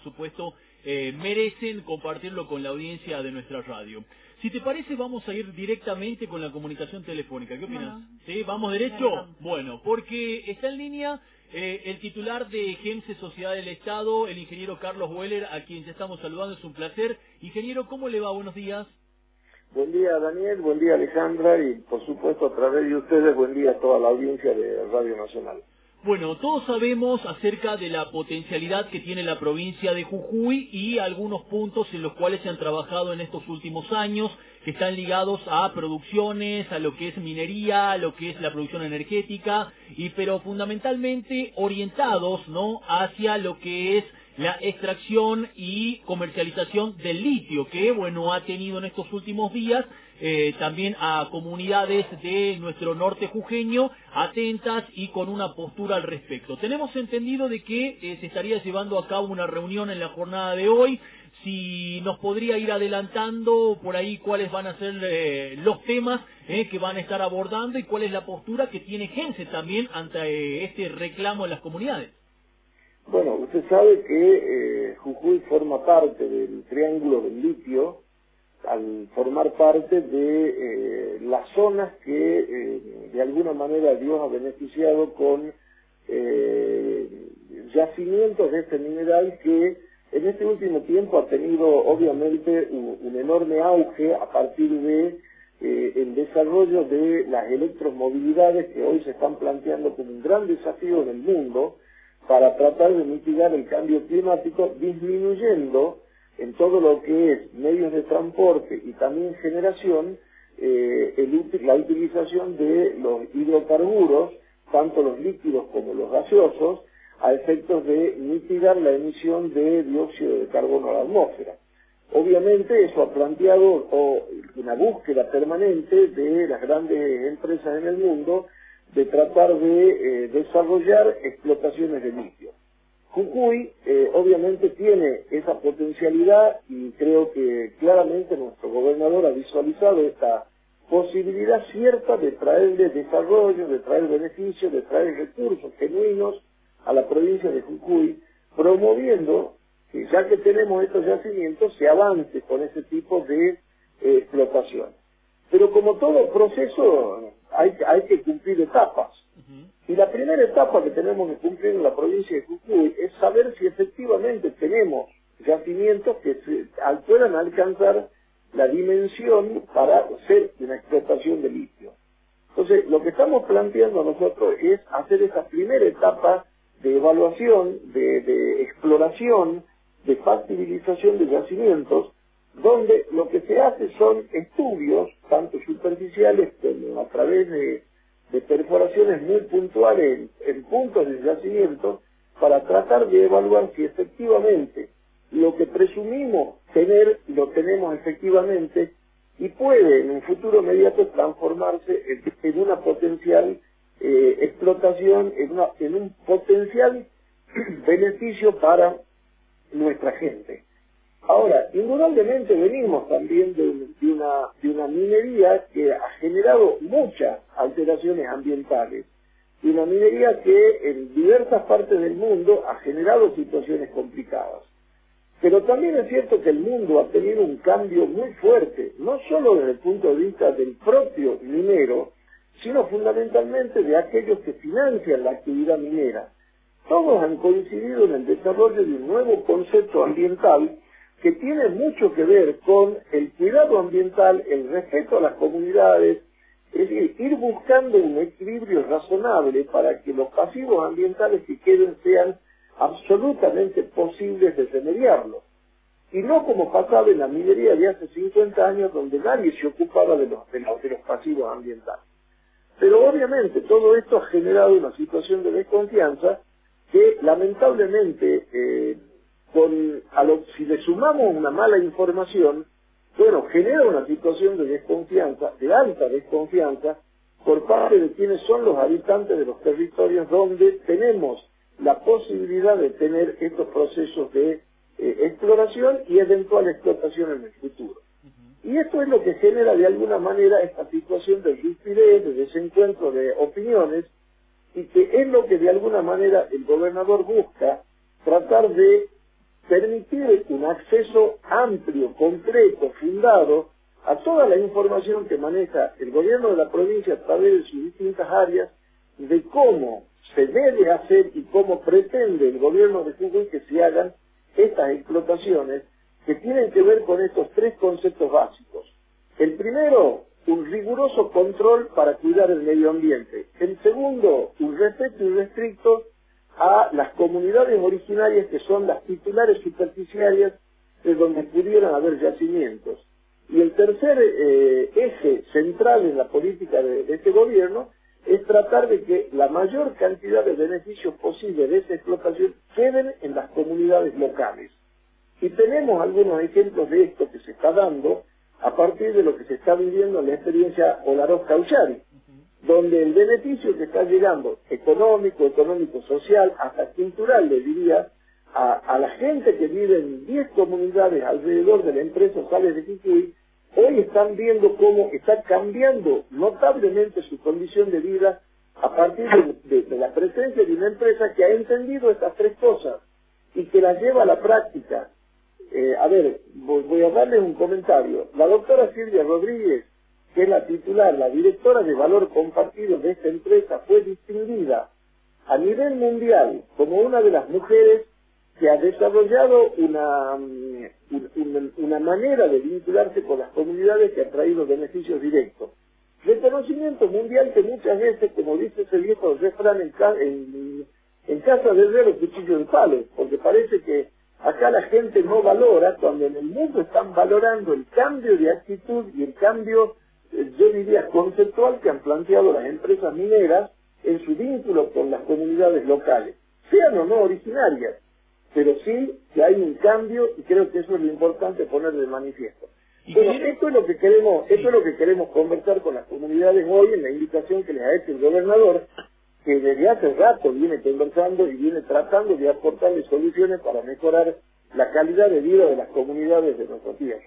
supuesto, merecen compartirlo con la audiencia de nuestra radio. Si te parece, vamos a ir directamente con la comunicación telefónica. ¿Qué opinas? Bueno, ¿Sí? ¿Vamos derecho? Bueno, porque está en línea el titular de GEMSE Sociedad del Estado, el ingeniero Carlos Weller, a quien ya estamos saludando. Es un placer. Ingeniero, ¿cómo le va? Buenos días. Buen día, Daniel, buen día, Alejandra, y por supuesto a través de ustedes, buen día a toda la audiencia de Radio Nacional. Bueno, todos sabemos acerca de la potencialidad que tiene la provincia de Jujuy y algunos puntos en los cuales se han trabajado en estos últimos años, que están ligados a producciones, a lo que es minería, a lo que es la producción energética, pero fundamentalmente orientados, ¿no?, hacia lo que es la extracción y comercialización del litio, que, bueno, ha tenido en estos últimos días también a comunidades de nuestro norte jujeño atentas y con una postura al respecto. Tenemos entendido de que se estaría llevando a cabo una reunión en la jornada de hoy. Si nos podría ir adelantando por ahí cuáles van a ser los temas que van a estar abordando y cuál es la postura que tiene GEMSE también ante este reclamo de las comunidades. Bueno, usted sabe que Jujuy forma parte del Triángulo del Litio, al formar parte de las zonas que de alguna manera Dios ha beneficiado con yacimientos de este mineral que en este último tiempo ha tenido obviamente un enorme auge a partir de el desarrollo de las electromovilidades que hoy se están planteando como un gran desafío en el mundo para tratar de mitigar el cambio climático, disminuyendo en todo lo que es medios de transporte y también generación, la utilización de los hidrocarburos, tanto los líquidos como los gaseosos, a efectos de mitigar la emisión de dióxido de carbono a la atmósfera. Obviamente eso ha planteado una búsqueda permanente de las grandes empresas en el mundo de tratar de desarrollar explotaciones de litio. Jujuy obviamente tiene esa potencialidad y creo que claramente nuestro gobernador ha visualizado esta posibilidad cierta de traerle desarrollo, de traer beneficios, de traer recursos genuinos a la provincia de Jujuy, promoviendo que ya que tenemos estos yacimientos se avance con ese tipo de explotación. Pero como todo proceso hay que cumplir etapas. Y la primera etapa que tenemos que cumplir en la provincia de Jujuy es saber si efectivamente tenemos yacimientos que puedan alcanzar la dimensión para hacer una explotación de litio. Entonces, lo que estamos planteando nosotros es hacer esa primera etapa de evaluación, de exploración, de factibilización de yacimientos, donde lo que se hace son estudios, tanto superficiales como a través de perforaciones muy puntuales en puntos de yacimiento, para tratar de evaluar si efectivamente lo que presumimos tener lo tenemos efectivamente y puede en un futuro inmediato transformarse en una potencial explotación, en un potencial beneficio para nuestra gente. Ahora, indudablemente venimos también de una minería que ha generado muchas alteraciones ambientales, y una minería que en diversas partes del mundo ha generado situaciones complicadas. Pero también es cierto que el mundo ha tenido un cambio muy fuerte, no solo desde el punto de vista del propio minero, sino fundamentalmente de aquellos que financian la actividad minera. Todos han coincidido en el desarrollo de un nuevo concepto ambiental que tiene mucho que ver con el cuidado ambiental, el respeto a las comunidades, es decir, ir buscando un equilibrio razonable para que los pasivos ambientales que queden sean absolutamente posibles de remediarlos. Y no como pasaba en la minería de hace 50 años, donde nadie se ocupaba de los pasivos ambientales. Pero obviamente todo esto ha generado una situación de desconfianza que lamentablemente si le sumamos una mala información, bueno, genera una situación de desconfianza, de alta desconfianza, por parte de quienes son los habitantes de los territorios donde tenemos la posibilidad de tener estos procesos de exploración y eventual explotación en el futuro. Y esto es lo que genera de alguna manera esta situación de rispidez, de desencuentro de opiniones, y que es lo que de alguna manera el gobernador busca tratar de permitir un acceso amplio, completo, fundado a toda la información que maneja el gobierno de la provincia a través de sus distintas áreas, de cómo se debe hacer y cómo pretende el gobierno de Jujuy que se hagan estas explotaciones que tienen que ver con estos tres conceptos básicos. El primero, un riguroso control para cuidar el medio ambiente. El segundo, un respeto irrestricto a las comunidades originarias que son las titulares superficiarias de donde pudieran haber yacimientos. Y el tercer eje central en la política de este gobierno es tratar de que la mayor cantidad de beneficios posibles de esa explotación queden en las comunidades locales. Y tenemos algunos ejemplos de esto que se está dando a partir de lo que se está viviendo en la experiencia Olaroz-Cauchari, donde el beneficio que está llegando, económico, social, hasta cultural, le diría, a la gente que vive en 10 comunidades alrededor de la empresa Sales de Jujuy, hoy están viendo cómo está cambiando notablemente su condición de vida a partir de la presencia de una empresa que ha entendido estas tres cosas y que las lleva a la práctica. Voy a darles un comentario. La doctora Silvia Rodríguez, que es la titular, la directora de valor compartido de esta empresa, fue distinguida a nivel mundial como una de las mujeres que ha desarrollado una manera de vincularse con las comunidades que ha traído beneficios directos. Reconocimiento mundial que muchas veces, como dice ese viejo refrán, en casa de herrero cuchillo de palo, porque parece que acá la gente no valora, cuando en el mundo están valorando el cambio de actitud y el cambio, yo diría, conceptual que han planteado las empresas mineras en su vínculo con las comunidades locales, sean o no originarias, pero sí que hay un cambio y creo que eso es lo importante poner de manifiesto. Bueno, esto es lo que queremos conversar con las comunidades hoy en la invitación que les ha hecho el gobernador, que desde hace rato viene conversando y viene tratando de aportarle soluciones para mejorar la calidad de vida de las comunidades de nuestra tierra.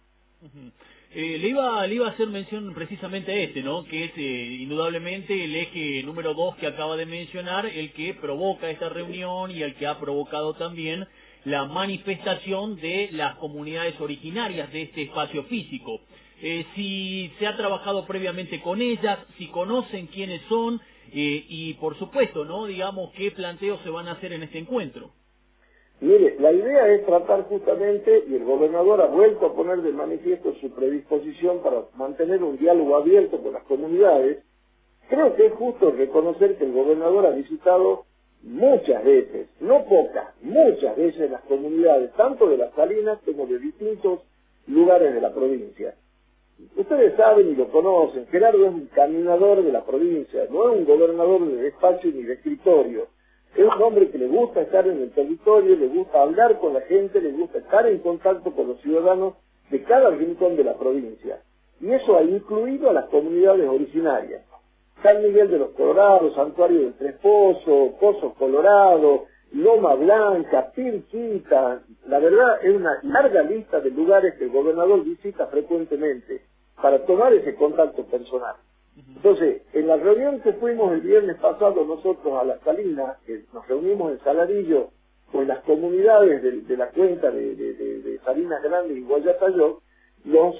Le iba a hacer mención precisamente a ¿no? Que es indudablemente el eje número 2 que acaba de mencionar, el que provoca esta reunión y el que ha provocado también la manifestación de las comunidades originarias de este espacio físico. Si se ha trabajado previamente con ellas, si conocen quiénes son y por supuesto, ¿no? Digamos, qué planteos se van a hacer en este encuentro. Mire, la idea es tratar justamente, y el gobernador ha vuelto a poner de manifiesto su predisposición para mantener un diálogo abierto con las comunidades. Creo que es justo reconocer que el gobernador ha visitado muchas veces, no pocas, muchas veces las comunidades, tanto de las Salinas como de distintos lugares de la provincia. Ustedes saben y lo conocen, Gerardo es un caminador de la provincia, no es un gobernador de despacho ni de escritorio. Es un hombre que le gusta estar en el territorio, le gusta hablar con la gente, le gusta estar en contacto con los ciudadanos de cada rincón de la provincia. Y eso ha incluido a las comunidades originarias. San Miguel de los Colorados, Santuario del Tres Pozos, Pozos Colorado, Loma Blanca, Pirquita. La verdad es una larga lista de lugares que el gobernador visita frecuentemente para tomar ese contacto personal. Entonces, en la reunión que fuimos el viernes pasado nosotros a Las Salinas, que nos reunimos en Saladillo con las comunidades de la cuenca de Salinas Grandes y Guayatayó, los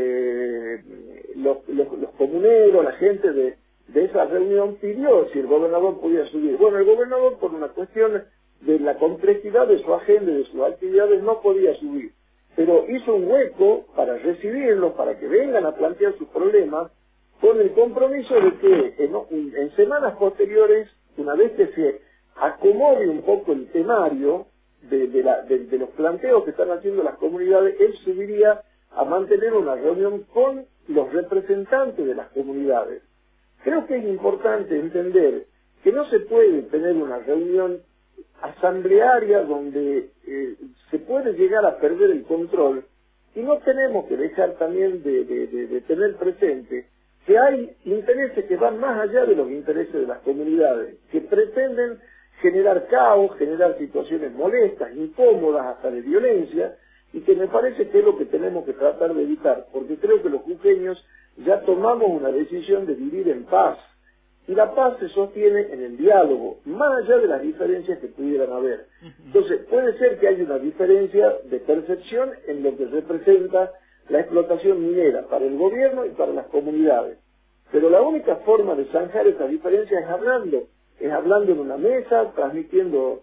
comuneros, la gente de esa reunión pidió si el gobernador podía subir. Bueno, el gobernador, por una cuestión de la complejidad de su agenda y de sus actividades, no podía subir, pero hizo un hueco para recibirlos, para que vengan a plantear sus problemas, con el compromiso de que en semanas posteriores, una vez que se acomode un poco el temario de los planteos que están haciendo las comunidades, él subiría a mantener una reunión con los representantes de las comunidades. Creo que es importante entender que no se puede tener una reunión asamblearia donde se puede llegar a perder el control, y no tenemos que dejar también de tener presente que hay intereses que van más allá de los intereses de las comunidades, que pretenden generar caos, generar situaciones molestas, incómodas, hasta de violencia, y que me parece que es lo que tenemos que tratar de evitar, porque creo que los jujeños ya tomamos una decisión de vivir en paz, Y la paz se sostiene en el diálogo, más allá de las diferencias que pudieran haber. Entonces, puede ser que haya una diferencia de percepción en lo que representa la explotación minera para el gobierno y para las comunidades. Pero la única forma de zanjar esa diferencia es hablando en una mesa, transmitiendo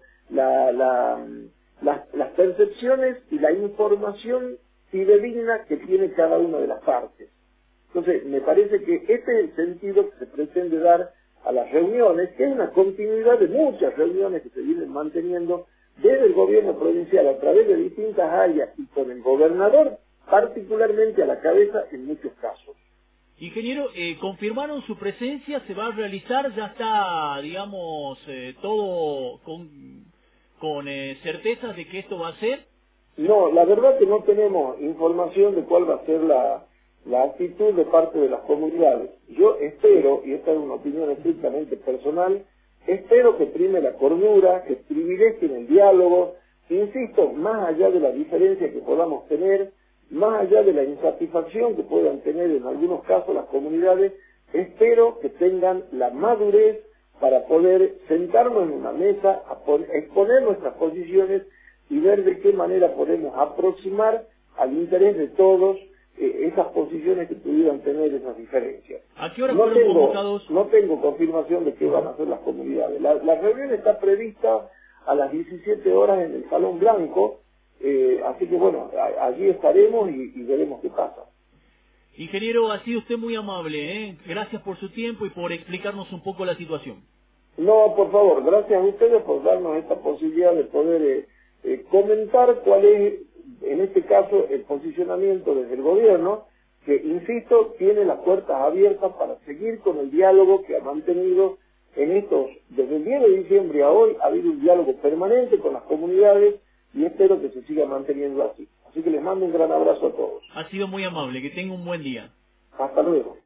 las percepciones y la información fidedigna que tiene cada una de las partes. Entonces, me parece que este es el sentido que se pretende dar a las reuniones, que es una continuidad de muchas reuniones que se vienen manteniendo desde el gobierno provincial a través de distintas áreas y con el gobernador particularmente a la cabeza en muchos casos. Ingeniero, ¿confirmaron su presencia? ¿Se va a realizar? ¿Ya está, digamos, todo con certezas de que esto va a ser? No, la verdad que no tenemos información de cuál va a ser la actitud de parte de las comunidades. Yo espero, y esta es una opinión estrictamente personal, espero que prime la cordura, que privilegien el diálogo, insisto, más allá de la diferencia que podamos tener, más allá de la insatisfacción que puedan tener en algunos casos las comunidades, espero que tengan la madurez para poder sentarnos en una mesa, exponer nuestras posiciones y ver de qué manera podemos aproximar al interés de todos esas posiciones que pudieran tener esas diferencias. ¿A qué hora fueron convocados? No tengo confirmación de qué van a hacer las comunidades. La reunión está prevista a las 17 horas en el Salón Blanco, así que bueno, allí estaremos y veremos qué pasa. Ingeniero, ha sido usted muy amable, ¿eh? Gracias por su tiempo y por explicarnos un poco la situación. No, por favor, gracias a ustedes por darnos esta posibilidad de poder comentar cuál es, en este caso, el posicionamiento desde el gobierno, que, insisto, tiene las puertas abiertas para seguir con el diálogo que ha mantenido desde el 10 de diciembre a hoy, ha habido un diálogo permanente con las comunidades y espero que se siga manteniendo así. Así que les mando un gran abrazo a todos. Ha sido muy amable, que tenga un buen día. Hasta luego.